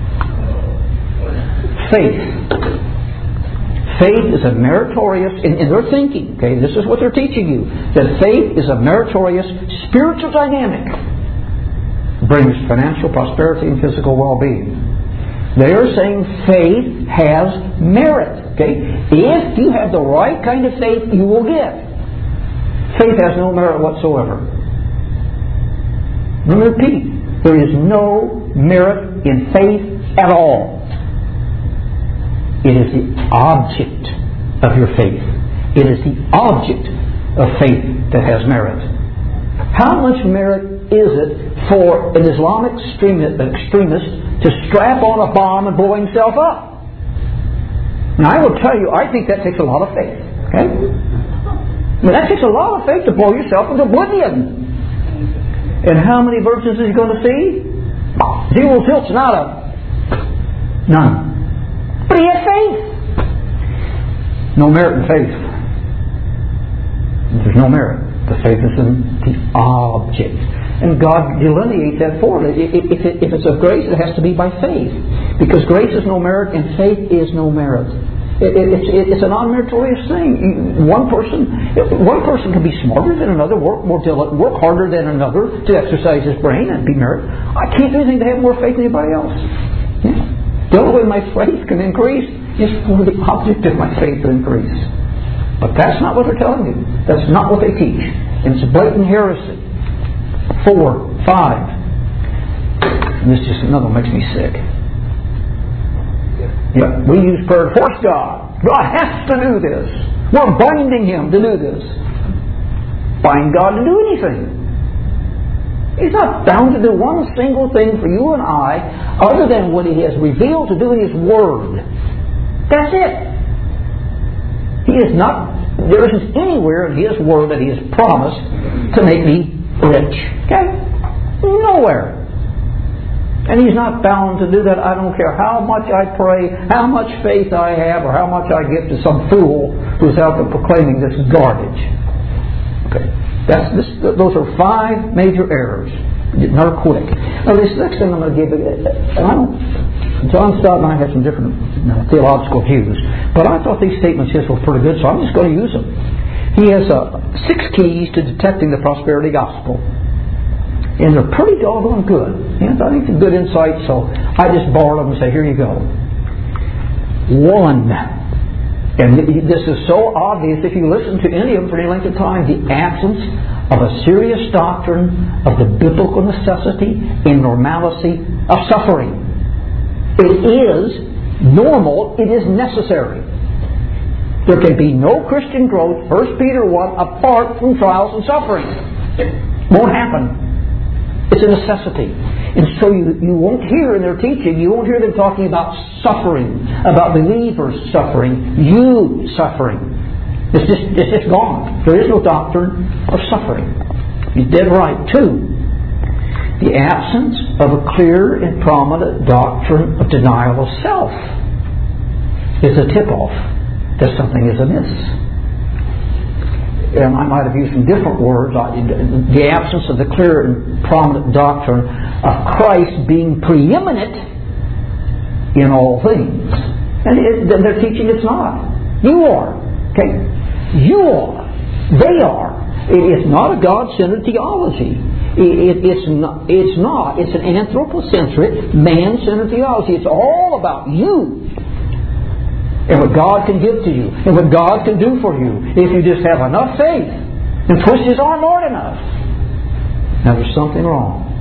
Faith. Faith is a meritorious, in, in their thinking, okay, this is what they're teaching you, that faith is a meritorious spiritual dynamic. Brings financial prosperity and physical well-being. They are saying faith has merit. Okay? If you have the right kind of faith, you will get. Faith has no merit whatsoever. Let me repeat. There is no merit in faith at all. It is the object of your faith. It is the object of faith that has merit. How much merit is it for an Islamic extremist to strap on a bomb and blow himself up? Now, I will tell you, I think that takes a lot of faith. Okay? I mean, that takes a lot of faith to blow yourself into oblivion. And how many virgins is he going to see? Zero, zilch, nada. None. But he has faith. No merit in faith. There's no merit. The faith is in the object. And God delineates that for it. If, it. if it's of grace, it has to be by faith. Because grace is no merit and faith is no merit. It, it, it's, it, it's a non-meritorious thing. One person one person can be smarter than another, work more diligent, work harder than another to exercise his brain and be merit. I can't do anything to have more faith than anybody else. Yeah. The only way my faith can increase is for the object of my faith to increase. But that's not what they're telling you. That's not what they teach. And it's a blatant heresy. Four, five. And this just another one makes me sick. Yeah, we use prayer to force God. God has to do this. We're binding Him to do this. Bind God to do anything. He's not bound to do one single thing for you and I other than what He has revealed to do in His Word. That's it. He is not, there isn't anywhere in His Word that He has promised to make me rich. Okay? Nowhere. And He's not bound to do that. I don't care how much I pray, how much faith I have, or how much I give to some fool who's out there proclaiming this garbage. Okay. That's, this, those are five major errors. They're quick. Now, this next thing I'm going to give you, and I don't, John Stott and I have some different you know, theological views, but I thought these statements his were pretty good, so I'm just going to use them. He has uh, six keys to detecting the prosperity gospel, and they're pretty doggone good. And I think they're good insight, so I just borrow them and say, here you go. One, And this is so obvious if you listen to any of them for any length of time, the absence of a serious doctrine of the biblical necessity and normalcy of suffering. It is normal, it is necessary. There can be no Christian growth, First Peter one, apart from trials and suffering. It won't happen. It's a necessity. And so you, you won't hear in their teaching, you won't hear them talking about suffering, about believers suffering, you suffering. It's just, it's just gone. There is no doctrine of suffering. You're dead right. Two, the absence of a clear and prominent doctrine of denial of self is a tip-off that something is amiss. And I might have used some different words. The absence of the clear and prominent doctrine of Christ being preeminent in all things. And it, they're teaching it's not. You are. Okay? You are. They are. It's not a God-centered theology. It, it, it's, not, it's not. It's an anthropocentric, man-centered theology. It's all about you. And what God can give to you. And what God can do for you. If you just have enough faith. And twist His arm hard enough. Now there's something wrong.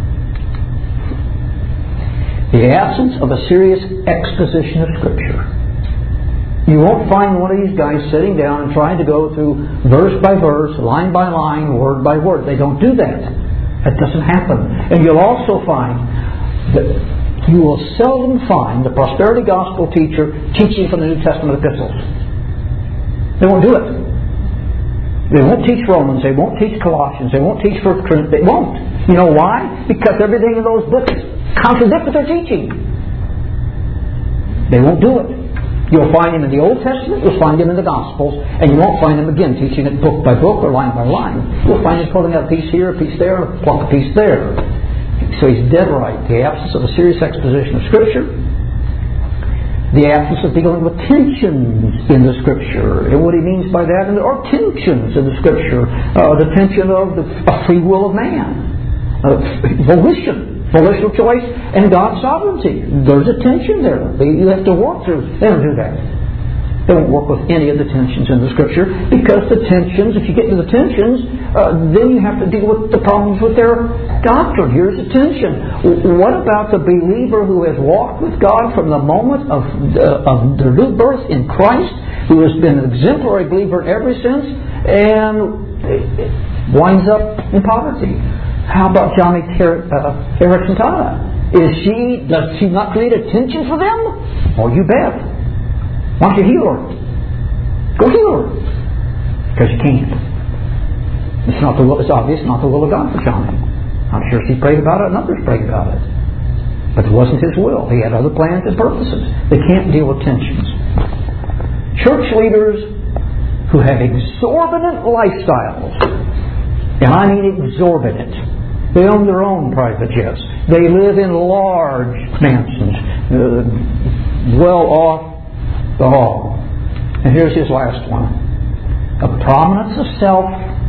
The absence of a serious exposition of Scripture. You won't find one of these guys sitting down and trying to go through verse by verse, line by line, word by word. They don't do that. That doesn't happen. And you'll also find that you will seldom find the prosperity gospel teacher teaching from the New Testament epistles. They won't do it. They won't teach Romans. They won't teach Colossians. They won't teach First Corinthians. They won't. You know why? Because everything in those books contradicts what they're teaching. They won't do it. You'll find him in the Old Testament. You'll find him in the Gospels. And you won't find him again teaching it book by book or line by line. You'll find him pulling out a piece here, a piece there, plunk a piece there. So he's dead right. The absence of a serious exposition of Scripture. The absence of dealing with tensions in the Scripture. And what he means by that, and there are tensions in the Scripture. Uh, the tension of the of free will of man. Uh, volition. Volitional choice and God's sovereignty. There's a tension there. You have to work through. They don't do that. They won't work with any of the tensions in the Scripture, because the tensions, if you get to the tensions, uh, then you have to deal with the problems with their doctrine. Here's the tension. What about the believer who has walked with God from the moment of, uh, of their new birth in Christ, who has been an exemplary believer ever since, and winds up in poverty? How about Johnny Ter- uh, Erickson Tada? Is she, does she not create a tension for them? Oh, you bet. Why don't you heal her? Go heal her. Because you can't. It's not the will, it's obvious, not the will of God for Johnny. I'm sure she prayed about it and others prayed about it. But it wasn't His will. He had other plans and purposes. They can't deal with tensions. Church leaders who have exorbitant lifestyles, and I mean exorbitant. They own their own private jets. They live in large mansions, uh, well off the hall. And here's his last one. A prominence of self,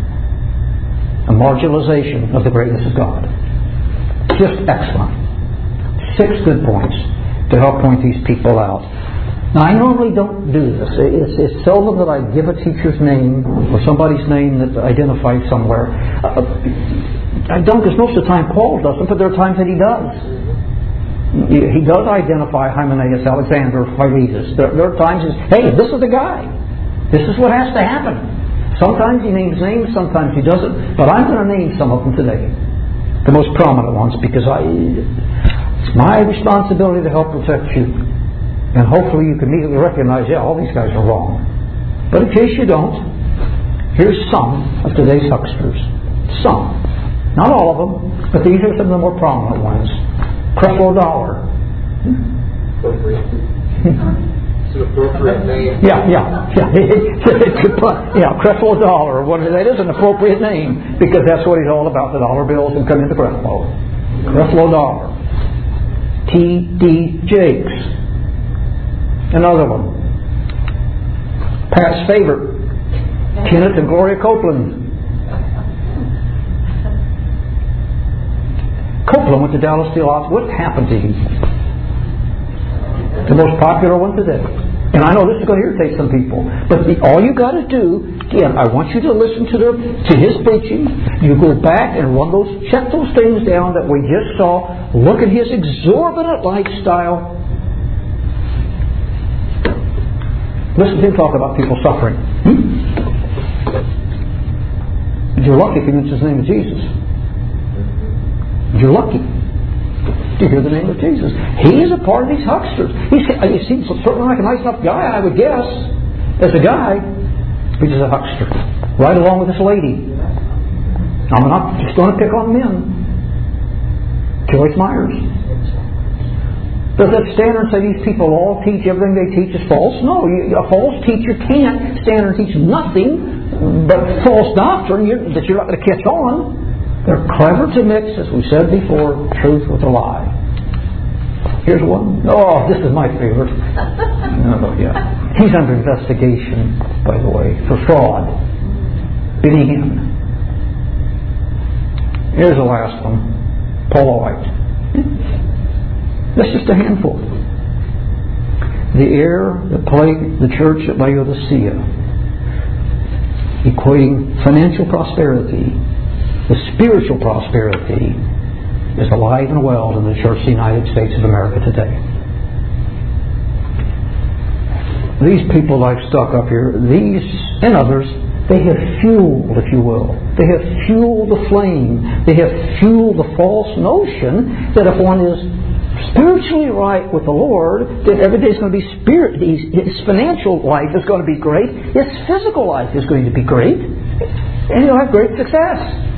a marginalization of the greatness of God. Just excellent. Six good points to help point these people out. Now, I normally don't do this. It's, it's seldom that I give a teacher's name or somebody's name that identifies somewhere. Uh, I don't, because most of the time Paul doesn't, but there are times that he does. He does identify Hymenaeus, Alexander, Philetus. There, there are times he says, hey, this is the guy. This is what has to happen. Sometimes he names names, sometimes he doesn't. But I'm going to name some of them today. The most prominent ones, because I, it's my responsibility to help protect you. And hopefully you can immediately recognize, yeah, all these guys are wrong. But in case you don't, here's some of today's hucksters. Some. Not all of them, but these are some of the more prominent ones. Creflo Dollar. Appropriate. It's an appropriate name. Yeah, yeah, yeah. yeah, Creflo Dollar. What, that is an appropriate name, because that's what he's all about. The dollar bills and come into Creflo. Creflo Dollar. T D Jakes. Another one. Pat's favorite. Kenneth and Gloria Copeland. Copeland went to Dallas Theological. What happened to him? The most popular one today. And I know this is going to irritate some people, but the, all you got to do, again, I want you to listen to the to his preaching. You go back and run those, check those things down that we just saw. Look at his exorbitant lifestyle. Listen to him talk about people suffering. Hmm? You're lucky if he mentions the name of Jesus. You're lucky to hear the name of Jesus. He is a part of these hucksters. He's, he seems certainly like a nice enough guy, I would guess, as a guy. He's just a huckster. Right along with this lady. I'm not just going to pick on men. Joyce Myers. Does that stand there and say these people all teach everything they teach is false? No, you, a false teacher can't stand there and teach nothing but false doctrine you're, that you're not going to catch on. They're clever to mix, as we said before, truth with a lie. Here's one. Oh, this is my favorite. No, yeah. He's under investigation, by the way, for fraud. Billy Hinn. Here's the last one. Paula White. That's just a handful. The error that plagued the church at Laodicea, equating financial prosperity with spiritual prosperity, is alive and well in the Church of the United States of America today. These people I've stuck up here, these and others, they have fueled, if you will, they have fueled the flame, they have fueled the false notion that if one is spiritually right with the Lord, that every day is going to be spirit. His financial life is going to be great. His physical life is going to be great, and he'll have great success.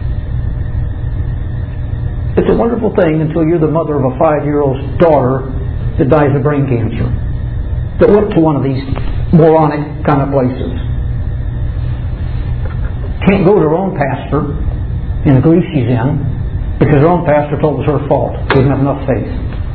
It's a wonderful thing until you're the mother of a five-year-old daughter that dies of brain cancer, that went to one of these moronic kind of places. Can't go to her own pastor in the grief she's in because her own pastor told us her fault. She didn't have enough faith.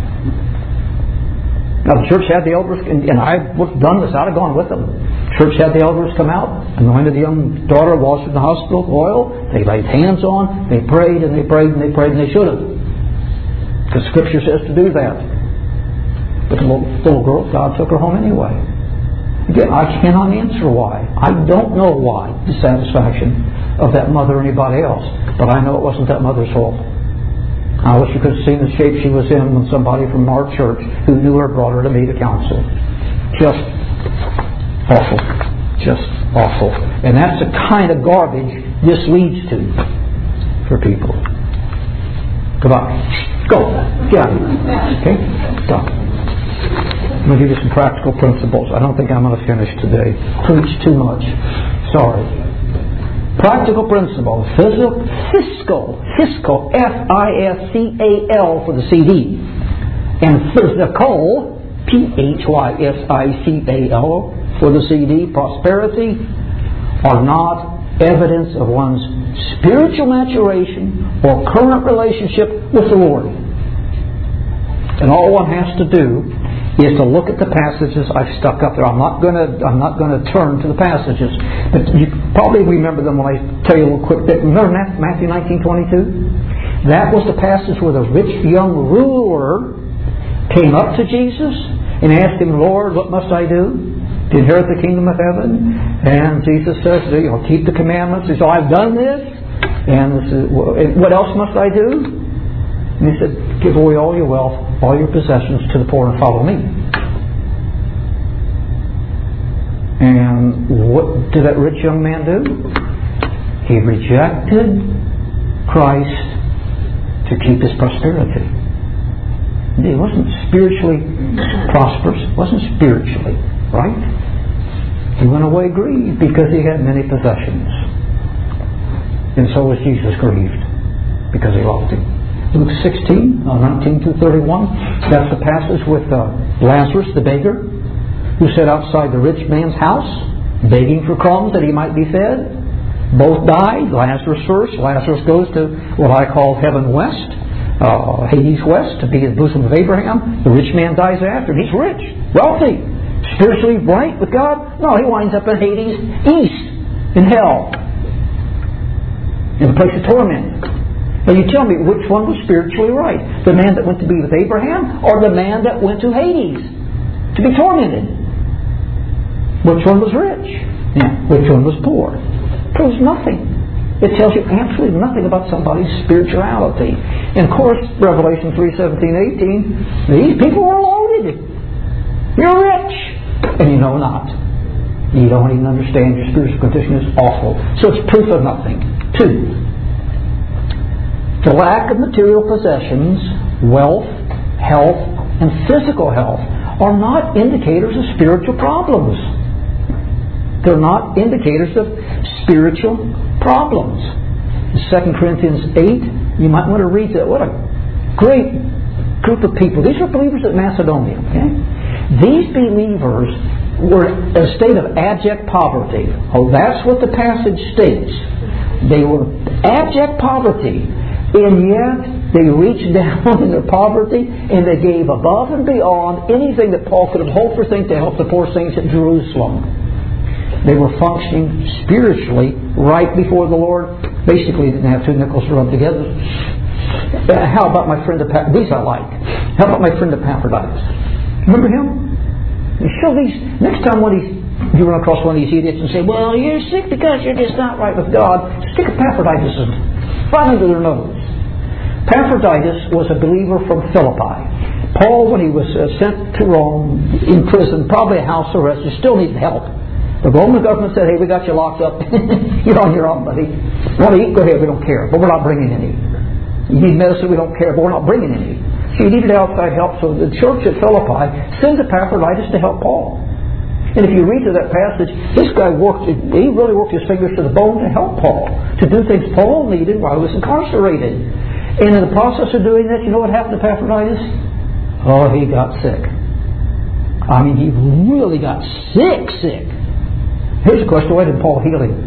Now the church had the elders, and, and I've done this, I'd have gone with them. Church had the elders come out, anointed the young daughter, washed in the hospital with oil. They laid hands on, they prayed and they prayed and they prayed and they should have. Because Scripture says to do that. But the little, little girl, God took her home anyway. Again, I cannot answer why. I don't know why the satisfaction of that mother or anybody else. But I know it wasn't that mother's fault. I wish you could have seen the shape she was in when somebody from our church who knew her brought her to me to counsel. Just awful. Just awful. And that's the kind of garbage this leads to for people. Goodbye. Go. Get out of here. Okay? Done. I'm going to give you some practical principles. I don't think I'm going to finish today. Preach too much. Sorry. Practical principle. Fiscal, fiscal, fiscal, F I S C A L for the C D. And physical, P H Y S I C A L for the C D, prosperity, are not evidence of one's spiritual maturation or current relationship with the Lord. And all one has to do is to look at the passages I've stuck up there. I'm not going to I'm not going to turn to the passages, but you probably remember them when I tell you a little quick bit. Remember Matthew nineteen twenty-two? That was the passage where the rich young ruler came up to Jesus and asked him, "Lord, what must I do to inherit the kingdom of heaven?" And Jesus says, "You know, keep the commandments." He said, "I've done this." And this is, "What else must I do?" And he said, "Give away all your wealth, all your possessions to the poor and follow me." And what did that rich young man do? He rejected Christ to keep his prosperity. He wasn't spiritually prosperous. Wasn't spiritually, right? He went away grieved because he had many possessions. And so was Jesus grieved because he loved him. Luke sixteen, nineteen through thirty-one. That's the passage with uh, Lazarus, the beggar, who sat outside the rich man's house, begging for crumbs that he might be fed. Both died. Lazarus first. Lazarus goes to what I call heaven west, uh, Hades west, to be in the bosom of Abraham. The rich man dies after. He's rich, wealthy, spiritually right with God. No, he winds up in Hades east, in hell, in the place of torment. Now you tell me which one was spiritually right. The man that went to be with Abraham or the man that went to Hades to be tormented? Which one was rich? Yeah. Which one was poor? It proves nothing. It tells you absolutely nothing about somebody's spirituality. And of course, Revelation three, seventeen, eighteen, these people were loaded. You're rich. And you know not. You don't even understand your spiritual condition is awful. So it's proof of nothing. Two, the lack of material possessions, wealth, health, and physical health are not indicators of spiritual problems. They're not indicators of spiritual problems. In Second Corinthians eight, you might want to read that. What a great group of people. These are believers at Macedonia. Okay? These believers were in a state of abject poverty. Oh, that's what the passage states. They were abject poverty, and yet they reached down in their poverty and they gave above and beyond anything that Paul could have hoped for things to help the poor saints at Jerusalem. They were functioning spiritually right before the Lord. Basically, didn't have two nickels to rub together. How about my friend, Epaphroditus? These I like. How about my friend Epaphroditus? Remember him? You show these. Next time one of these, you run across one of these idiots and say, "Well, you're sick because you're just not right with God," stick Epaphroditus right under their nose. Epaphroditus was a believer from Philippi. Paul, when he was uh, sent to Rome in prison, probably a house arrest, you still needed help. The Roman government said, "Hey, we got you locked up. You're on your own, buddy. You want to eat? Go ahead. We don't care. But we're not bringing any. You need medicine? We don't care. But we're not bringing any." So you needed outside help. So the church at Philippi sends Epaphroditus to help Paul. And if you read through that passage, this guy worked, he really worked his fingers to the bone to help Paul, to do things Paul needed while he was incarcerated. And in the process of doing that, you know what happened to Epaphroditus? Oh, he got sick. I mean, he really got sick, sick. Here's a question, why didn't Paul heal him?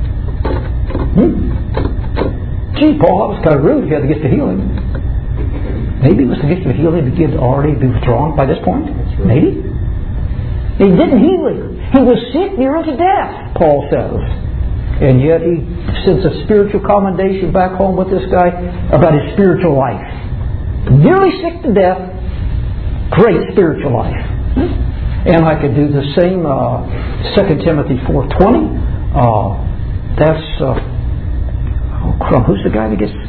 Hmm? Gee, Paul, that was kind of rude if you had the gift of healing. Maybe it was the gift of healing the gift already be withdrawn by this point? Maybe. He didn't heal him. He was sick near unto death, Paul says. And yet he sends a spiritual commendation back home with this guy about his spiritual life. Nearly sick to death, great spiritual life. And I could do the same, uh, Second Timothy four twenty. Uh, that's, uh, oh crumb, who's the guy that gets,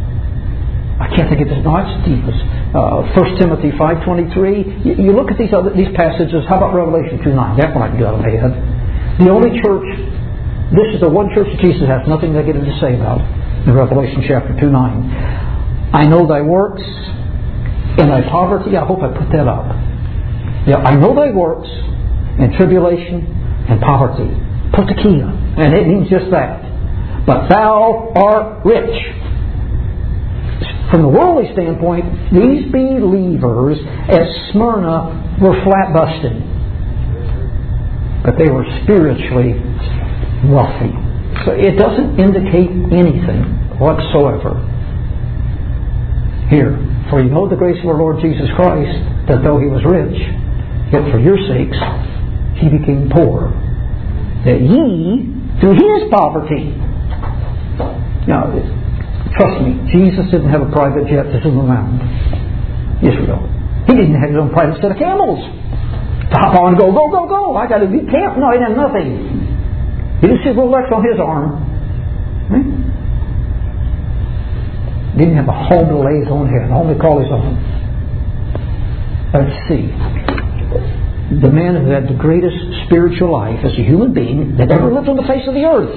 I can't think of this, no, it's Stevens. Uh, First Timothy five twenty-three. You, you look at these other these passages, how about Revelation two nine? That one I can do out of my head. The only church, this is the one church that Jesus has nothing negative to say about in Revelation chapter two nine. I know thy works and thy poverty. I hope I put that up. Yeah, I know thy works and tribulation and poverty. Put the key on. And it means just that. But thou art rich. From the worldly standpoint, these believers at Smyrna were flat busted. But they were spiritually wealthy. So it doesn't indicate anything whatsoever. Here, for you know the grace of our Lord Jesus Christ, that though He was rich, yet for your sakes He became poor, that ye, through His poverty. Now, trust me, Jesus didn't have a private jet to zoom around Israel. He didn't have his own private set of camels to hop on and go, go, go, go. I got to be camp. No, he didn't have nothing. He didn't see Rolex on his arm. Hmm? He didn't have a home to lay his own head, home to call his own. Let's see. The man who had the greatest spiritual life as a human being that ever lived on the face of the earth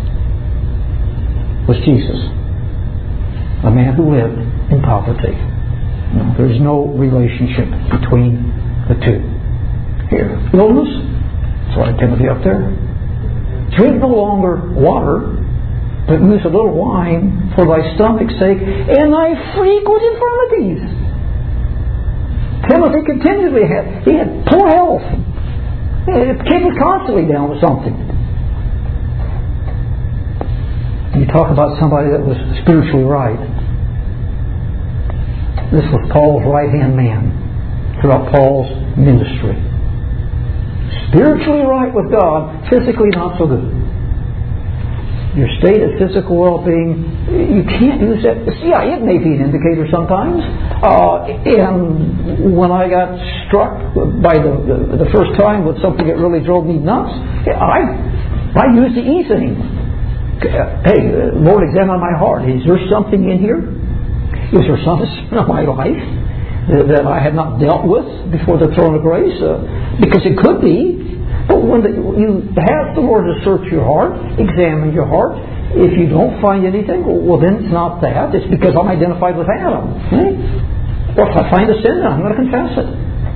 was Jesus. A man who lived in poverty. No, there is no relationship between the two. Here, illness. Sorry, Timothy up there. Drink no longer water, but use a little wine for thy stomach's sake and thy frequent infirmities. Timothy continually had, he had poor health. The kid was constantly down with something. You talk about somebody that was spiritually right. This was Paul's right-hand man throughout Paul's ministry. Spiritually right with God, physically not so good. your state of physical well-being, you can't use that. See, it may be an indicator sometimes. Uh, and when I got struck by the, the the first time with something that really drove me nuts, I I used the E thing. Hey, Lord, examine my heart. Is there something in here? Is there something in my life that I have not dealt with before the throne of grace? Uh, because it could be. But when the, you have the Lord to search your heart, examine your heart, if you don't find anything, well then it's not that. It's because I'm identified with Adam. Hmm? Or if I find a sin, I'm going to confess it.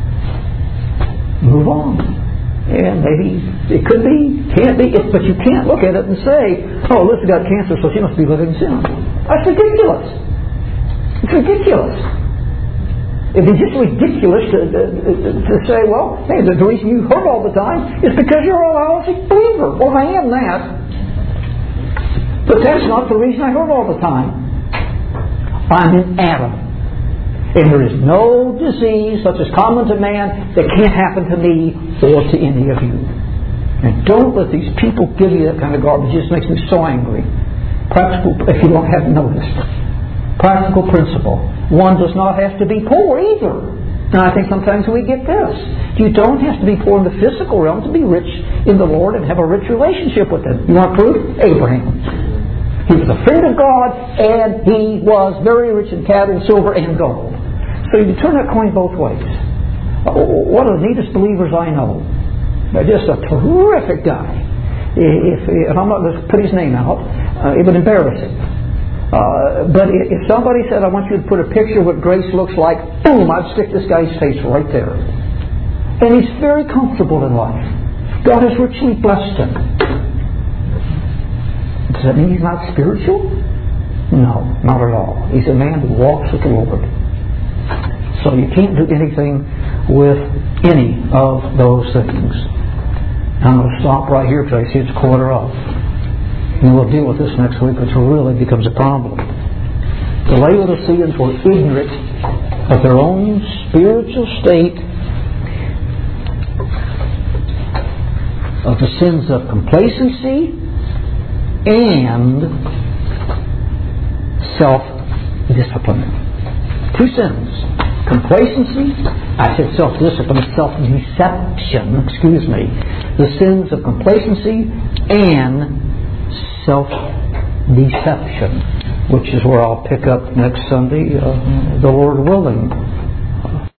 Move on. And maybe it could be, can't be, it, but you can't look at it and say, oh, Alyssa got cancer, so she must be living in sin. That's ridiculous. It's ridiculous. It'd be just ridiculous to, to, to say, well, hey, the, the reason you hurt all the time is because you're a lousy believer. Well, I am that. But that's not the reason I hurt all the time. I'm in Adam. And there is no disease such as common to man that can't happen to me or to any of you. And don't let these people give you that kind of garbage. It just makes me so angry. Practical, if you don't have noticed. Practical principle. One does not have to be poor either. And I think sometimes we get this. You don't have to be poor in the physical realm to be rich in the Lord and have a rich relationship with Him. You want proof? Abraham. He was a friend of God, and he was very rich in cattle and silver and gold. So you can turn that coin both ways. One of the neatest believers I know. Just a terrific guy. If, if I'm not going to put his name out, uh, it would embarrass him. Uh, but if somebody said, I want you to put a picture of what grace looks like, boom, I'd stick this guy's face right there. And he's very comfortable in life. God has richly blessed him. Does that mean he's not spiritual? No, not at all. He's a man who walks with the Lord. So you can't do anything with any of those things. I'm going to stop right here because I see it's quarter of. And we'll deal with this next week, which really becomes a problem. The Laodiceans were ignorant of their own spiritual state, of the sins of complacency and self-discipline. Two sins. Complacency, I said self-discipline, self-deception, excuse me. The sins of complacency and self-deception, which is where I'll pick up next Sunday, uh, the Lord willing.